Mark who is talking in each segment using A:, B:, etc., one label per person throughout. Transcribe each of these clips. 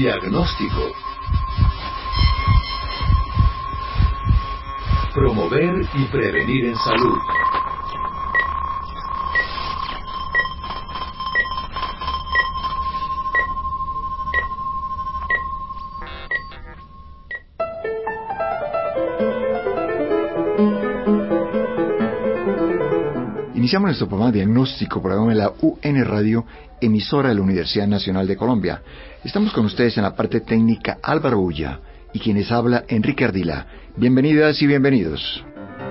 A: Diagnóstico. Promover y prevenir en salud.
B: Iniciamos nuestro programa Diagnóstico, programa de la UN Radio, emisora de la Universidad Nacional de Colombia. Estamos con ustedes en la parte técnica Álvaro Ulla y quienes habla Enrique Ardila. Bienvenidas y bienvenidos.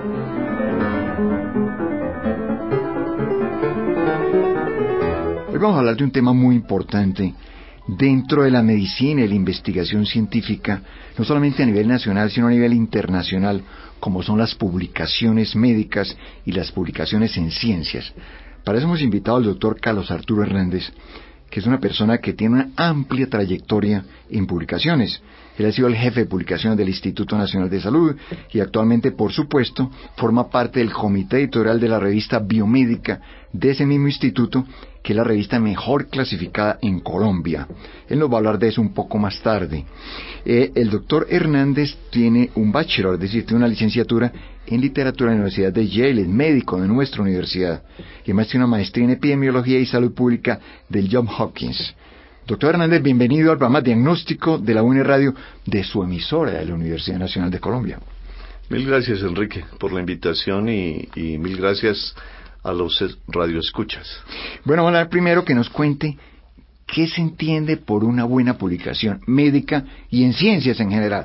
B: Hoy vamos a hablar de un tema muy importante dentro de la medicina y la investigación científica, no solamente a nivel nacional, sino a nivel internacional, como son las publicaciones médicas y las publicaciones en ciencias. Para eso hemos invitado al doctor Carlos Arturo Hernández, que es una persona que tiene una amplia trayectoria en publicaciones. Él ha sido el jefe de publicaciones del Instituto Nacional de Salud y actualmente, por supuesto, forma parte del comité editorial de la revista Biomédica de ese mismo instituto, que es la revista mejor clasificada en Colombia. Él nos va a hablar de eso un poco más tarde. El doctor Hernández tiene un bachelor, es decir, tiene una licenciatura en literatura en la Universidad de Yale, es médico de nuestra universidad, y además tiene una maestría en epidemiología y salud pública del Johns Hopkins. Doctor Hernández, bienvenido al programa Diagnóstico de la UN Radio de su emisora de la Universidad Nacional de Colombia.
C: Mil gracias, Enrique, por la invitación y mil gracias a los radioescuchas.
B: Bueno, vamos a hablar primero que nos cuente qué se entiende por una buena publicación médica y en ciencias en general.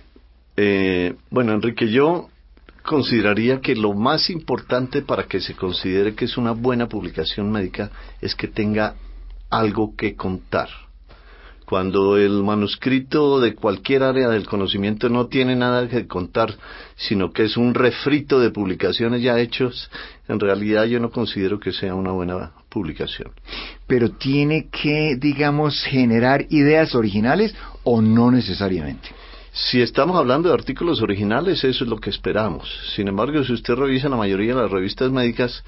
C: Bueno, Enrique, yo consideraría que lo más importante para que se considere que es una buena publicación médica es que tenga algo que contar. Cuando el manuscrito de cualquier área del conocimiento no tiene nada que contar, sino que es un refrito de publicaciones ya hechos, en realidad yo no considero que sea una buena publicación.
B: Pero tiene que, digamos, generar ideas originales o no necesariamente.
C: Si estamos hablando de artículos originales, eso es lo que esperamos. Sin embargo, si usted revisa la mayoría de las revistas médicas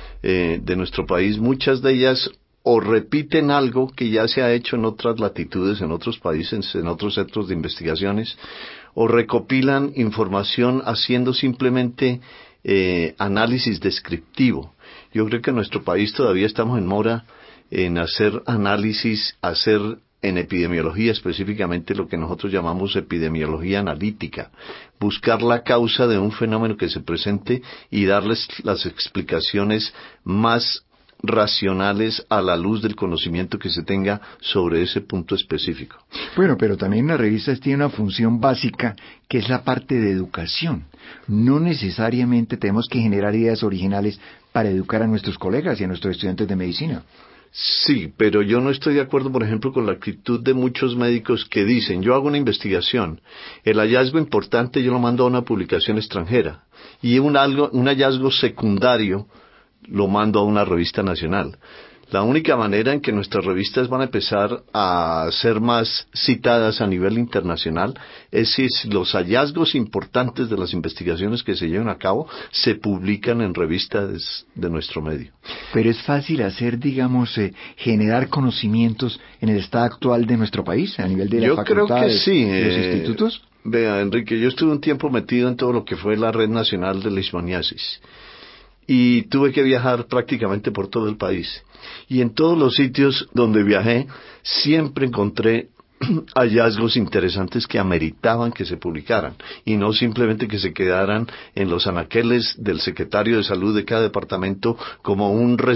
C: de nuestro país, muchas de ellas o repiten algo que ya se ha hecho en otras latitudes, en otros países, en otros centros de investigaciones, o recopilan información haciendo simplemente análisis descriptivo. Yo creo que en nuestro país todavía estamos en mora en hacer análisis, en epidemiología específicamente lo que nosotros llamamos epidemiología analítica, buscar la causa de un fenómeno que se presente y darles las explicaciones más racionales a la luz del conocimiento que se tenga sobre ese punto específico.
B: Bueno, pero también las revistas tienen una función básica que es la parte de educación. No necesariamente tenemos que generar ideas originales para educar a nuestros colegas y a nuestros estudiantes de medicina.
C: Sí, pero yo no estoy de acuerdo, por ejemplo, con la actitud de muchos médicos que dicen, yo hago una investigación, el hallazgo importante yo lo mando a una publicación extranjera, y un hallazgo secundario lo mando a una revista nacional. La única manera en que nuestras revistas van a empezar a ser más citadas a nivel internacional es si los hallazgos importantes de las investigaciones que se llevan a cabo se publican en revistas de nuestro medio.
B: Pero es fácil hacer, digamos, generar conocimientos en el estado actual de nuestro país, a nivel de las facultades,
C: sí,
B: de los institutos.
C: Vea, Enrique, yo estuve un tiempo metido en todo lo que fue la Red Nacional de Leishmaniasis. Y tuve que viajar prácticamente por todo el país. Y en todos los sitios donde viajé, siempre encontré hallazgos interesantes que ameritaban que se publicaran, y no simplemente que se quedaran en los anaqueles del secretario de salud de cada departamento como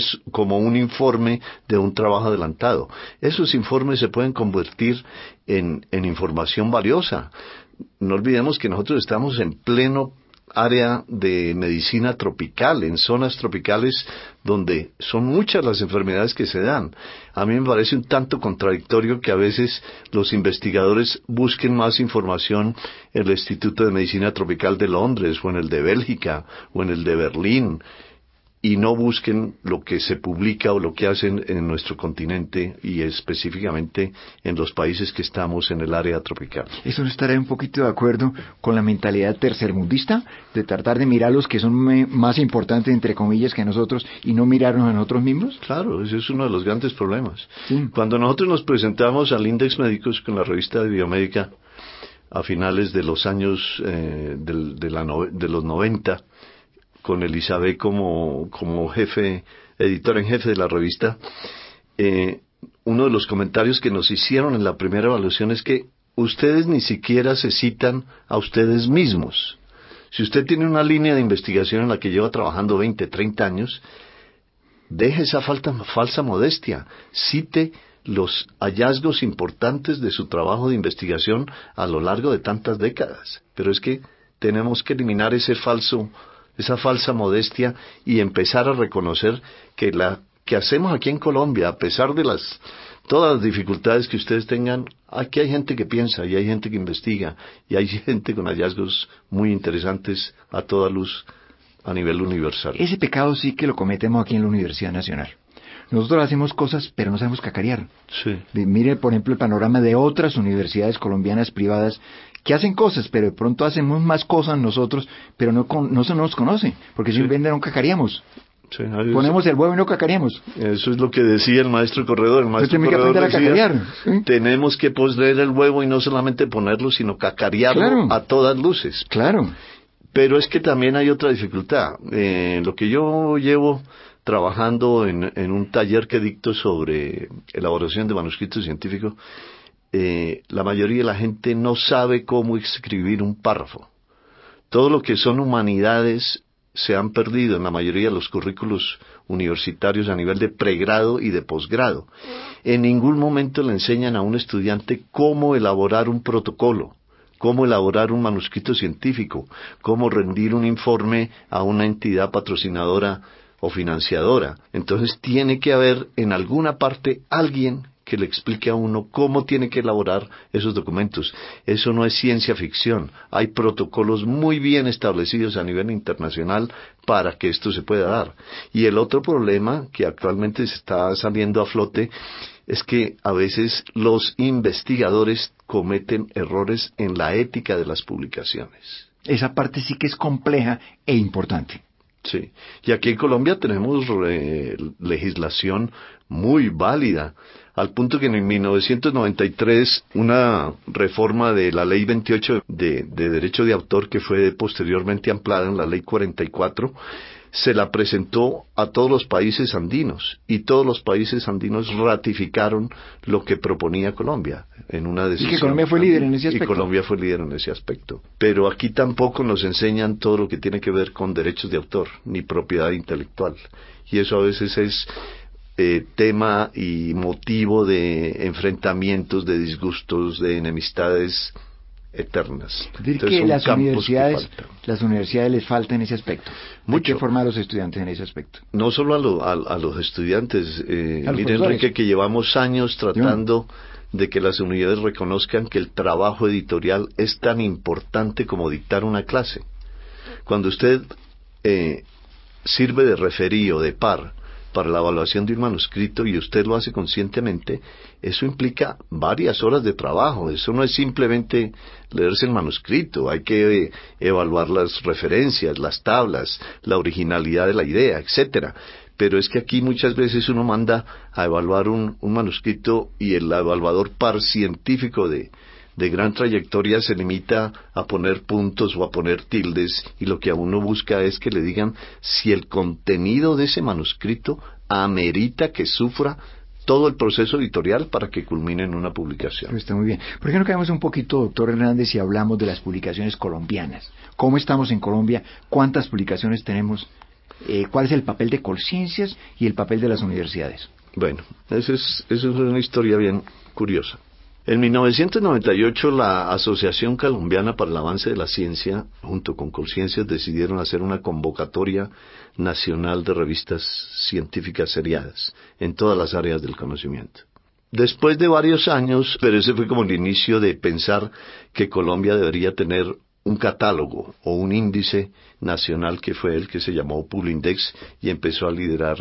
C: un informe de un trabajo adelantado. Esos informes se pueden convertir en información valiosa. No olvidemos que nosotros estamos en pleno área de medicina tropical, en zonas tropicales donde son muchas las enfermedades que se dan. A mí me parece un tanto contradictorio que a veces los investigadores busquen más información en el Instituto de Medicina Tropical de Londres, o en el de Bélgica, o en el de Berlín, y no busquen lo que se publica o lo que hacen en nuestro continente y específicamente en los países que estamos en el área tropical.
B: ¿Eso no estará un poquito de acuerdo con la mentalidad tercermundista de tratar de mirar a los que son más importantes, entre comillas, que nosotros y no mirarnos a nosotros mismos?
C: Claro, ese es uno de los grandes problemas.
B: Sí.
C: Cuando nosotros nos presentamos al Index Médicos con la revista de Biomédica a finales de los años de los 90, con Elizabeth como jefe, editor en jefe de la revista, uno de los comentarios que nos hicieron en la primera evaluación es que ustedes ni siquiera se citan a ustedes mismos. Si usted tiene una línea de investigación en la que lleva trabajando 20, 30 años, deje esa falsa modestia, cite los hallazgos importantes de su trabajo de investigación a lo largo de tantas décadas. Pero es que tenemos que eliminar esa falsa modestia y empezar a reconocer que que hacemos aquí en Colombia, a pesar de todas las dificultades que ustedes tengan, aquí hay gente que piensa y hay gente que investiga y hay gente con hallazgos muy interesantes a toda luz a nivel universal.
B: Ese pecado sí que lo cometemos aquí en la Universidad Nacional. Nosotros hacemos cosas, pero no sabemos cacarear.
C: Sí.
B: Mire, por ejemplo, el panorama de otras universidades colombianas privadas que hacen cosas, pero de pronto hacemos más cosas nosotros, pero no se nos conoce, porque
C: Sí.
B: simplemente no cacareamos.
C: Sí,
B: Ponemos el huevo y no cacareamos.
C: eso es lo que decía el maestro corredor. El maestro
B: tiene que
C: corredor
B: aprender a
C: decía,
B: cacarear, ¿sí?
C: tenemos que poner el huevo y no solamente ponerlo, sino cacarearlo
B: Claro.
C: a todas luces.
B: Claro.
C: Pero es que también hay otra dificultad. Lo que yo llevo trabajando en un taller que dicto sobre elaboración de manuscritos científicos, la mayoría de la gente no sabe cómo escribir un párrafo. Todo lo que son humanidades se han perdido en la mayoría de los currículos universitarios a nivel de pregrado y de posgrado. En ningún momento le enseñan a un estudiante cómo elaborar un protocolo, cómo elaborar un manuscrito científico, cómo rendir un informe a una entidad patrocinadora o financiadora. Entonces tiene que haber en alguna parte alguien que le explique a uno cómo tiene que elaborar esos documentos. Eso no es ciencia ficción. Hay protocolos muy bien establecidos a nivel internacional para que esto se pueda dar. Y el otro problema que actualmente se está saliendo a flote es que a veces los investigadores cometen errores en la ética de las publicaciones.
B: Esa parte sí que es compleja e importante.
C: Sí, y aquí en Colombia tenemos legislación muy válida, al punto que en 1993 una reforma de la Ley 28 de Derecho de Autor, que fue posteriormente ampliada en la Ley 44, se la presentó a todos los países andinos, y todos los países andinos ratificaron lo que proponía Colombia en una decisión.
B: Y que Colombia fue líder en ese aspecto.
C: Y Colombia fue líder en ese aspecto. Pero aquí tampoco nos enseñan todo lo que tiene que ver con derechos de autor, ni propiedad intelectual. Y eso a veces es tema y motivo de enfrentamientos, de disgustos, de enemistades eternas.
B: Es decir, que las universidades les falta en ese aspecto.
C: Mucho.
B: Hay que formar a los estudiantes en ese aspecto.
C: No solo a los estudiantes. Mire,
B: profesores.
C: Enrique, que llevamos años tratando de que las universidades reconozcan que el trabajo editorial es tan importante como dictar una clase. Cuando usted sirve de referí o de par para la evaluación de un manuscrito y usted lo hace conscientemente, eso implica varias horas de trabajo. Eso no es simplemente leerse el manuscrito, hay que evaluar las referencias, las tablas, la originalidad de la idea, etcétera. Pero es que aquí muchas veces uno manda a evaluar un manuscrito y el evaluador par científico de gran trayectoria se limita a poner puntos o a poner tildes, y lo que a uno busca es que le digan si el contenido de ese manuscrito amerita que sufra todo el proceso editorial para que culmine en una publicación.
B: Está muy bien. ¿Por qué no caemos un poquito, doctor Hernández, si hablamos de las publicaciones colombianas? ¿Cómo estamos en Colombia? ¿Cuántas publicaciones tenemos? ¿Cuál es el papel de Colciencias y el papel de las universidades?
C: Bueno, esa es una historia bien curiosa. En 1998 la Asociación Colombiana para el Avance de la Ciencia, junto con Colciencias, decidieron hacer una convocatoria nacional de revistas científicas seriadas en todas las áreas del conocimiento. Después de varios años, pero ese fue como el inicio de pensar que Colombia debería tener un catálogo o un índice nacional que fue el que se llamó Publindex y empezó a liderar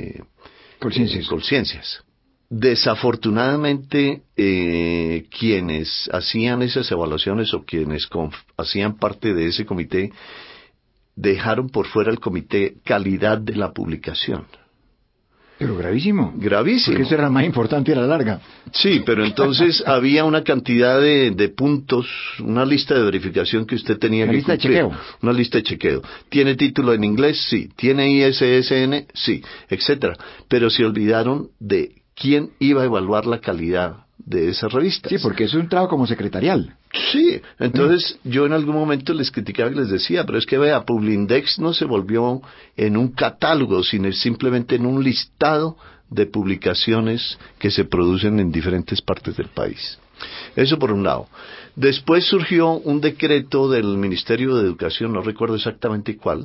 C: Colciencias. Desafortunadamente, quienes hacían esas evaluaciones o quienes hacían parte de ese comité dejaron por fuera el comité calidad de la publicación.
B: Pero gravísimo.
C: Gravísimo.
B: Porque eso era más importante a la larga.
C: Sí, pero entonces había una cantidad de puntos, una lista de verificación que usted tenía que cumplir. Una lista de chequeo. Una lista de chequeo. ¿Tiene título en inglés? Sí. ¿Tiene ISSN? Sí, etcétera. Pero se olvidaron de quién iba a evaluar la calidad de esas revistas.
B: Sí, porque eso es un trabajo como secretarial.
C: Sí, entonces yo en algún momento les criticaba y les decía, pero es que vea, Publindex no se volvió en un catálogo, sino simplemente en un listado de publicaciones que se producen en diferentes partes del país. Eso por un lado. Después surgió un decreto del Ministerio de Educación, no recuerdo exactamente cuál,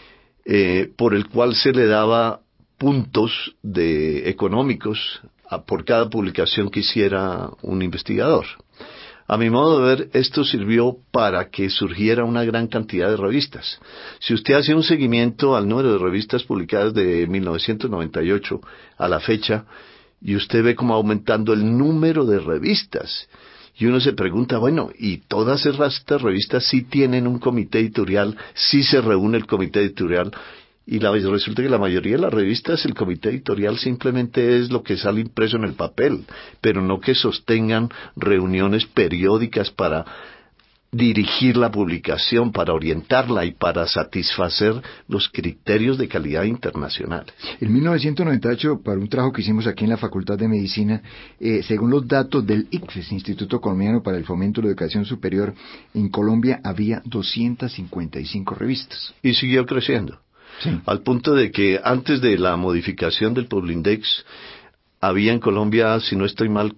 C: por el cual se le daba puntos económicos por cada publicación que hiciera un investigador. A mi modo de ver, esto sirvió para que surgiera una gran cantidad de revistas. Si usted hace un seguimiento al número de revistas publicadas de 1998 a la fecha, y usted ve cómo aumentando el número de revistas, y uno se pregunta, bueno, ¿y todas estas revistas sí tienen un comité editorial? ¿Sí se reúne el comité editorial? Y resulta que la mayoría de las revistas, el comité editorial simplemente es lo que sale impreso en el papel, pero no que sostengan reuniones periódicas para dirigir la publicación, para orientarla y para satisfacer los criterios de calidad internacionales.
B: En 1998, para un trabajo que hicimos aquí en la Facultad de Medicina, según los datos del ICFES, Instituto Colombiano para el Fomento de la Educación Superior, en Colombia había 255 revistas.
C: Y siguió creciendo. Sí. Al punto de que antes de la modificación del Publindex había en Colombia, si no estoy mal,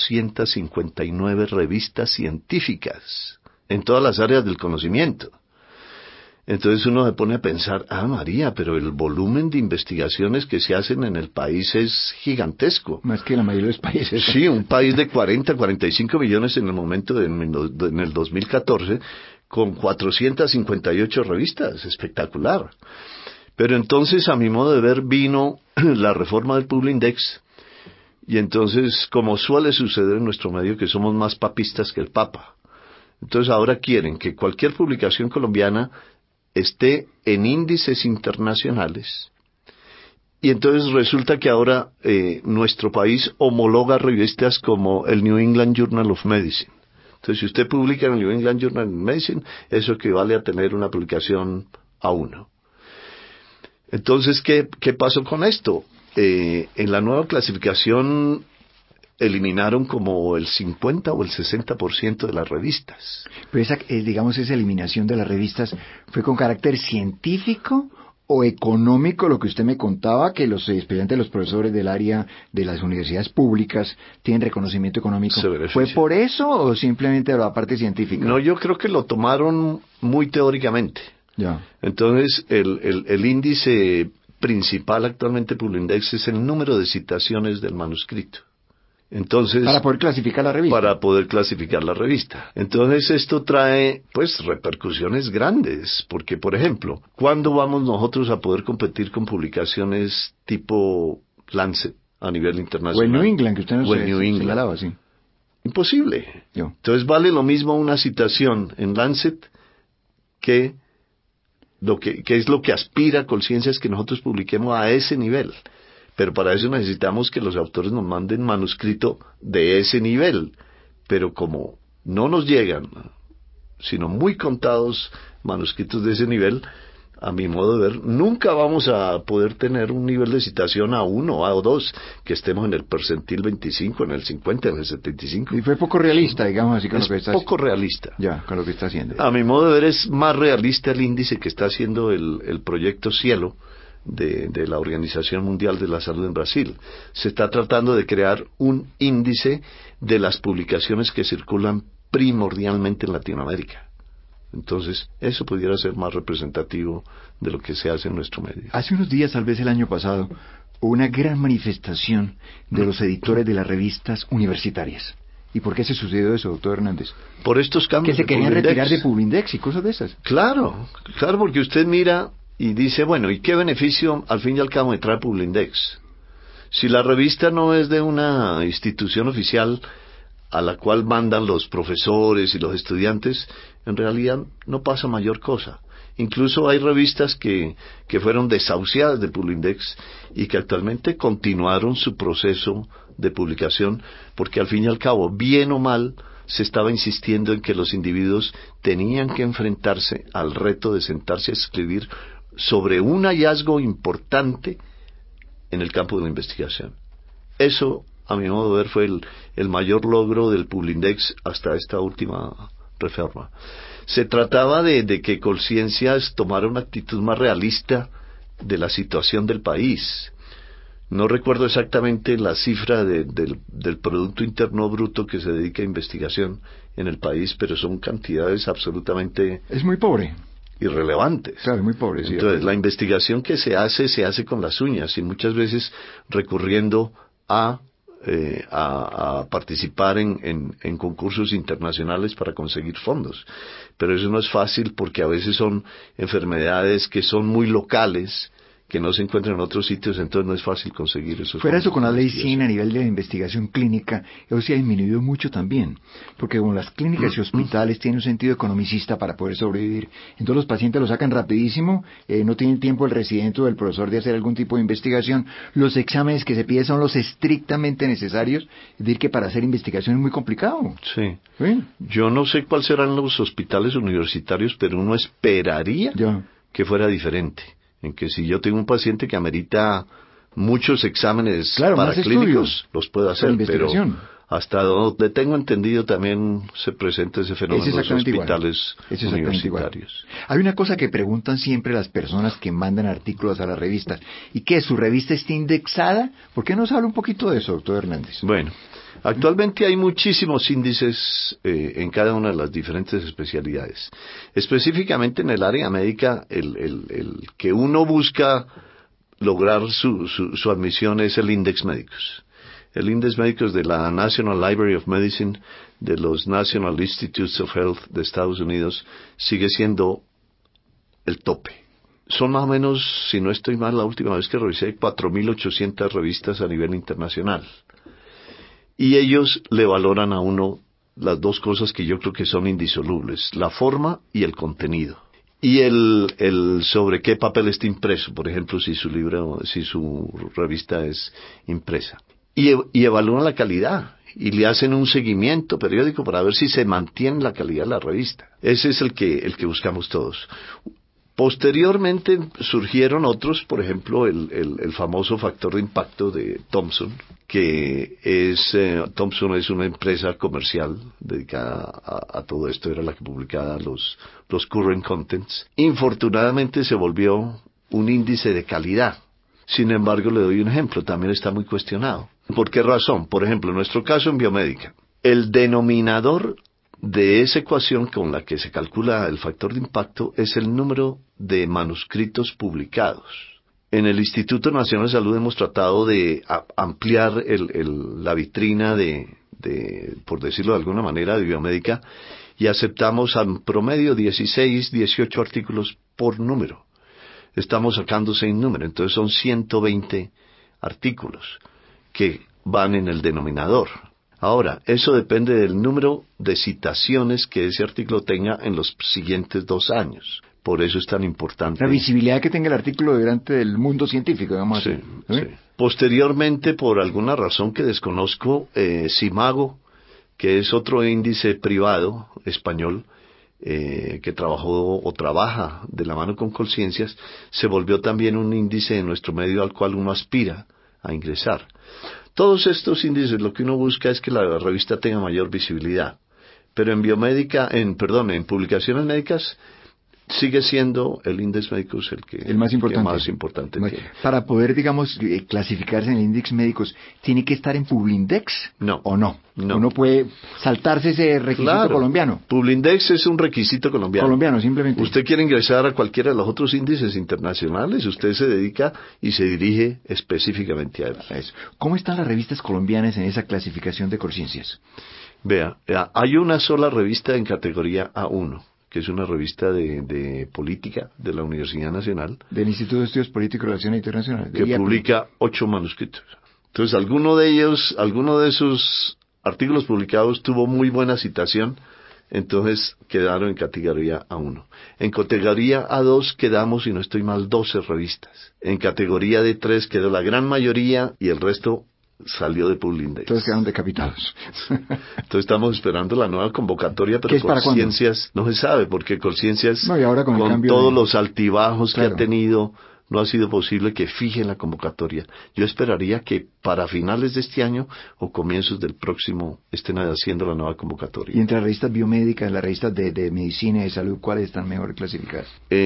C: 459 revistas científicas en todas las áreas del conocimiento. Entonces uno se pone a pensar, María, pero el volumen de investigaciones que se hacen en el país es gigantesco.
B: Más que la mayoría de los países.
C: Sí, un país de 45 millones en el momento, en el 2014, con 458 revistas, espectacular. Pero entonces, a mi modo de ver, vino la reforma del Publindex, y entonces, como suele suceder en nuestro medio, que somos más papistas que el Papa, entonces ahora quieren que cualquier publicación colombiana esté en índices internacionales, y entonces resulta que ahora nuestro país homologa revistas como el New England Journal of Medicine. Entonces, si usted publica en el New England Journal of Medicine, eso equivale a tener una publicación A1. Entonces, ¿qué pasó con esto? En la nueva clasificación eliminaron como el 50 o el 60% de las revistas.
B: Pero esa eliminación de las revistas, ¿fue con carácter científico o económico, lo que usted me contaba, que los estudiantes, los profesores del área de las universidades públicas tienen reconocimiento económico? ¿Fue por eso o simplemente la parte científica?
C: No, yo creo que lo tomaron muy teóricamente.
B: Ya.
C: Entonces, el índice principal actualmente Publindex es el número de citaciones del manuscrito. Entonces,
B: para poder clasificar la revista.
C: Para poder clasificar la revista. Entonces esto trae, repercusiones grandes, porque, por ejemplo, ¿cuándo vamos nosotros a poder competir con publicaciones tipo Lancet a nivel internacional?
B: O en New England, que usted no señalaba, sí.
C: Imposible. Entonces vale lo mismo una citación en Lancet que es lo que aspira Colciencias, que nosotros publiquemos a ese nivel. Pero para eso necesitamos que los autores nos manden manuscrito de ese nivel. Pero como no nos llegan, sino muy contados manuscritos de ese nivel, a mi modo de ver, nunca vamos a poder tener un nivel de citación A1, A2, que estemos en el percentil 25, en el 50, en el 75.
B: Y fue poco realista, digamos así, con lo que está haciendo.
C: Poco realista.
B: Ya, con lo que está haciendo.
C: A mi modo de ver es más realista el índice que está haciendo el proyecto Cielo, de la Organización Mundial de la Salud en Brasil. Se está tratando de crear un índice de las publicaciones que circulan primordialmente en Latinoamérica. Entonces, eso pudiera ser más representativo de lo que se hace en nuestro medio.
B: Hace unos días, tal vez el año pasado, hubo una gran manifestación de los editores de las revistas universitarias. ¿Y por qué se sucedió eso, doctor Hernández?
C: Por estos
B: Que
C: cambios
B: se
C: de
B: querían
C: Publindex.
B: retirar de Publindex y cosas de esas.
C: Claro, claro, porque usted mira y dice, bueno, ¿y qué beneficio al fin y al cabo me trae Publindex? Si la revista no es de una institución oficial a la cual mandan los profesores y los estudiantes, en realidad no pasa mayor cosa. Incluso hay revistas que fueron desahuciadas de Publindex y que actualmente continuaron su proceso de publicación, porque al fin y al cabo, bien o mal, se estaba insistiendo en que los individuos tenían que enfrentarse al reto de sentarse a escribir sobre un hallazgo importante en el campo de la investigación. Eso, a mi modo de ver, fue el mayor logro del Publindex hasta esta última reforma. Se trataba de que Colciencias tomara una actitud más realista de la situación del país. No recuerdo exactamente la cifra del Producto Interno Bruto que se dedica a investigación en el país, pero son cantidades absolutamente
B: Es muy pobre.
C: irrelevantes.
B: Claro, muy pobre. Sí,
C: Entonces, la investigación que se hace con las uñas y muchas veces recurriendo a participar en concursos internacionales para conseguir fondos. Pero eso no es fácil porque a veces son enfermedades que son muy locales, que no se encuentran en otros sitios, entonces no es fácil conseguir esos
B: Fuera
C: fondos
B: eso, con la
C: de
B: ley
C: investigación.
B: 100 a nivel de investigación clínica, eso sí ha disminuido mucho también, porque como las clínicas y hospitales tienen un sentido economicista para poder sobrevivir, entonces los pacientes lo sacan rapidísimo, no tienen tiempo el residente o el profesor de hacer algún tipo de investigación, los exámenes que se piden son los estrictamente necesarios, es decir, que para hacer investigación es muy complicado.
C: Sí.
B: ¿Sí?
C: Yo no sé cuáles serán los hospitales universitarios, pero uno esperaría
B: Ya.
C: que fuera diferente. En que si yo tengo un paciente que amerita muchos exámenes
B: Claro, más
C: paraclínicos,
B: estudios
C: los puedo
B: para
C: hacer, pero
B: investigación.
C: hasta donde tengo entendido también se presenta ese fenómeno
B: Es
C: en los
B: exactamente igual.
C: hospitales
B: Es exactamente igual.
C: universitarios.
B: Hay una cosa que preguntan siempre las personas que mandan artículos a las revistas. ¿Y qué? ¿Su revista está indexada? ¿Por qué nos habla un poquito de eso, doctor Hernández?
C: Bueno, actualmente hay muchísimos índices en cada una de las diferentes especialidades. Específicamente en el área médica, el que uno busca lograr su admisión es el Index Médicos. El Index Médicos de la National Library of Medicine, de los National Institutes of Health de Estados Unidos, sigue siendo el tope. Son más o menos, si no estoy mal, la última vez que revisé, 4.800 revistas a nivel internacional. Y ellos le valoran a uno las dos cosas que yo creo que son indisolubles, la forma y el contenido. Y el sobre qué papel está impreso, por ejemplo, si su revista es impresa. Y evalúan la calidad, y le hacen un seguimiento periódico para ver si se mantiene la calidad de la revista. Ese es el que buscamos todos. Posteriormente surgieron otros, por ejemplo, el famoso factor de impacto de Thomson, que Thomson es una empresa comercial dedicada a todo esto, era la que publicaba los current contents. Infortunadamente se volvió un índice de calidad. Sin embargo, le doy un ejemplo, también está muy cuestionado. ¿Por qué razón? Por ejemplo, en nuestro caso en biomédica, el denominador de esa ecuación con la que se calcula el factor de impacto es el número de manuscritos publicados. En el Instituto Nacional de Salud hemos tratado de ampliar la vitrina por decirlo de alguna manera, de biomédica, y aceptamos en promedio 16, 18 artículos por número. Estamos sacando 6 números, entonces son 120 artículos que van en el denominador. Ahora, eso depende del número de citaciones que ese artículo tenga en los siguientes 2 años. Por eso es tan importante.
B: La visibilidad que tenga el artículo delante del mundo científico, digamos
C: Sí,
B: así.
C: sí. Posteriormente, por alguna razón que desconozco, Simago, que es otro índice privado español, que trabajó o trabaja de la mano con Colciencias, se volvió también un índice en nuestro medio al cual uno aspira a ingresar. Todos estos índices lo que uno busca es que la revista tenga mayor visibilidad, pero en en publicaciones médicas sigue siendo el Index Médicos el
B: más importante.
C: que más importante tiene.
B: Para poder, digamos, clasificarse en el Index Médicos, ¿tiene que estar en Publindex?
C: No.
B: ¿O no?
C: No.
B: Uno puede saltarse ese requisito
C: Claro.
B: colombiano.
C: Publindex es un requisito colombiano.
B: Colombiano, simplemente.
C: Usted quiere ingresar a cualquiera de los otros índices internacionales, usted se dedica y se dirige específicamente a él.
B: Eso. ¿Cómo están las revistas colombianas en esa clasificación de Colciencias?
C: Vea, hay una sola revista en categoría A1, que es una revista de política de la Universidad Nacional,
B: Del Instituto de Estudios Políticos y Relaciones Internacionales.
C: que publica 8 manuscritos. Entonces, alguno de esos artículos publicados tuvo muy buena citación, entonces quedaron en categoría A1. En categoría A2 quedamos, si no estoy mal, 12 revistas. En categoría D3 quedó la gran mayoría y el resto salió de Publindex.
B: Entonces quedaron decapitados.
C: Entonces estamos esperando la nueva convocatoria, pero
B: ¿Qué es para cuándo?
C: Colciencias no se sabe, porque Colciencias,
B: No, y ahora con el cambio
C: todos
B: de...
C: los altibajos
B: Claro.
C: que ha tenido, no ha sido posible que fijen la convocatoria. Yo esperaría que para finales de este año o comienzos del próximo estén haciendo la nueva convocatoria.
B: Y entre las revistas biomédicas, las revistas de medicina y de salud, ¿cuáles están mejor clasificadas?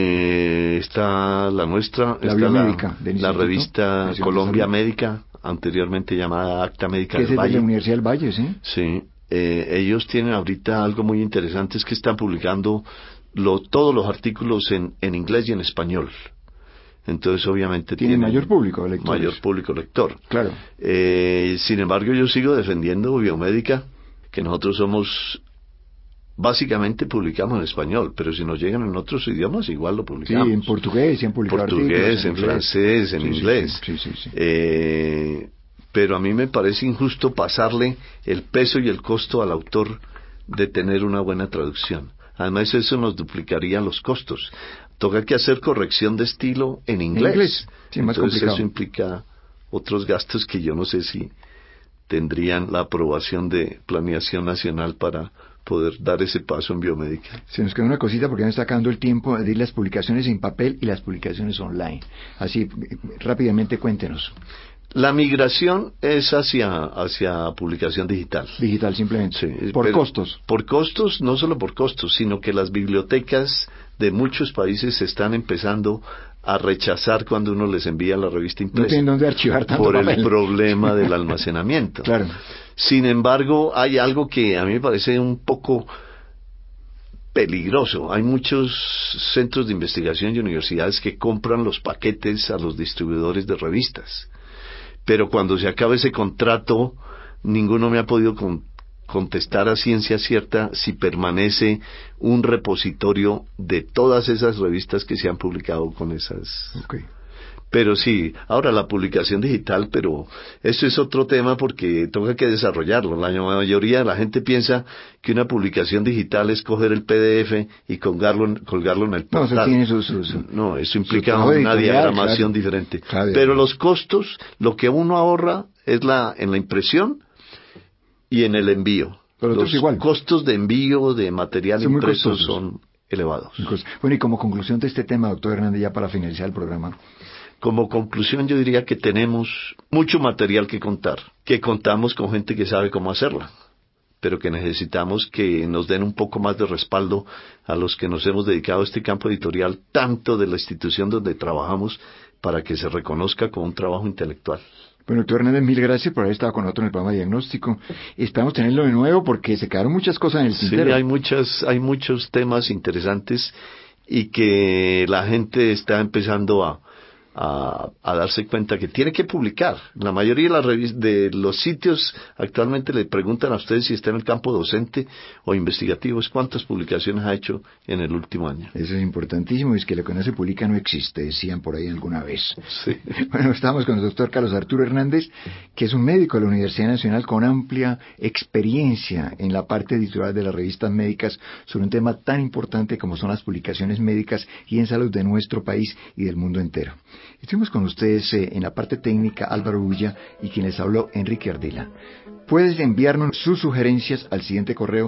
C: Está la nuestra,
B: La
C: está
B: biomédica del
C: la
B: Instituto
C: revista
B: Nacional de
C: Colombia
B: Salud.
C: Médica, anteriormente llamada Acta Médica
B: Que es
C: del
B: de
C: Valle.
B: la Universidad del Valle, ¿sí?
C: Sí, ellos tienen ahorita algo muy interesante, es que están publicando todos los artículos en inglés y en español. Entonces, obviamente,
B: Tiene mayor público lectores.
C: mayor público lector.
B: Claro.
C: Sin embargo, yo sigo defendiendo Biomédica, que nosotros básicamente publicamos en español, pero si nos llegan en otros idiomas, igual lo
B: Sí,
C: publicamos.
B: en portugués, y en publicado
C: Portugués, en francés, en
B: Sí, sí,
C: inglés.
B: sí.
C: Pero a mí me parece injusto pasarle el peso y el costo al autor de tener una buena traducción. Además, eso nos duplicaría los costos. Toca que hacer corrección de estilo en inglés.
B: Sí, más
C: Entonces
B: complicado.
C: eso implica otros gastos que yo no sé si tendrían la aprobación de Planeación Nacional para poder dar ese paso en biomédica.
B: Se nos queda una cosita porque ya me está acabando el tiempo de las publicaciones en papel y las publicaciones online. Así, rápidamente cuéntenos.
C: La migración es hacia publicación digital.
B: Digital simplemente.
C: Sí,
B: por
C: pero
B: costos.
C: Por costos, no solo por costos, sino que las bibliotecas de muchos países están empezando a rechazar cuando uno les envía la revista
B: No
C: impresa.
B: tienen dónde archivar tanto
C: por
B: papel.
C: el problema del almacenamiento.
B: Claro.
C: Sin embargo, hay algo que a mí me parece un poco peligroso. Hay muchos centros de investigación y universidades que compran los paquetes a los distribuidores de revistas. Pero cuando se acaba ese contrato, ninguno me ha podido contestar a ciencia cierta si permanece un repositorio de todas esas revistas que se han publicado con esas.
B: Okay.
C: Pero sí, ahora la publicación digital, pero eso es otro tema porque toca que desarrollarlo. La mayoría de la gente piensa que una publicación digital es coger el PDF y colgarlo en el portal.
B: No, eso tiene
C: No, eso implica
B: trabajo
C: una
B: editorial,
C: diagramación
B: claro.
C: diferente.
B: Claro.
C: Pero los costos, lo que uno ahorra es en la impresión y en el envío.
B: Pero
C: Los
B: igual.
C: costos de envío de material
B: Son muy
C: impreso
B: costosos.
C: son elevados.
B: Bueno, y como conclusión de este tema, doctor Hernández, ya para finalizar el programa.
C: Como conclusión yo diría que tenemos mucho material que contar, que contamos con gente que sabe cómo hacerla, pero que necesitamos que nos den un poco más de respaldo a los que nos hemos dedicado a este campo editorial, tanto de la institución donde trabajamos, para que se reconozca como un trabajo intelectual.
B: Bueno, doctor Hernández, mil gracias por haber estado con nosotros en el programa de diagnóstico. Esperamos tenerlo de nuevo porque se quedaron muchas cosas en el tintero.
C: Sí, hay muchos temas interesantes y que la gente está empezando a darse cuenta que tiene que publicar. La mayoría de los sitios actualmente le preguntan a ustedes si está en el campo docente o investigativo, es cuántas publicaciones ha hecho en el último año.
B: Eso es importantísimo, es que lo que no se publica no existe, decían por ahí alguna vez.
C: Sí.
B: Bueno, estamos con el doctor Carlos Arturo Hernández, que es un médico de la Universidad Nacional con amplia experiencia en la parte editorial de las revistas médicas sobre un tema tan importante como son las publicaciones médicas y en salud de nuestro país y del mundo entero. Estuvimos con ustedes en la parte técnica Álvaro Ulla y quien les habló Enrique Ardila. Puedes enviarnos sus sugerencias al siguiente correo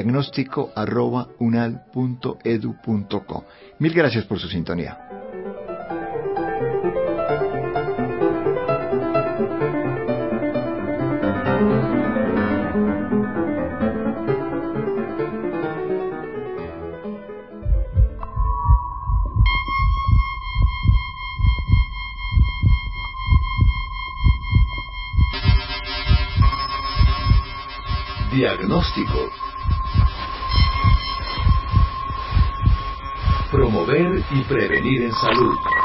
B: diagnóstico@unal.edu.co. Mil gracias por su sintonía.
A: Diagnóstico. Promover y prevenir en salud.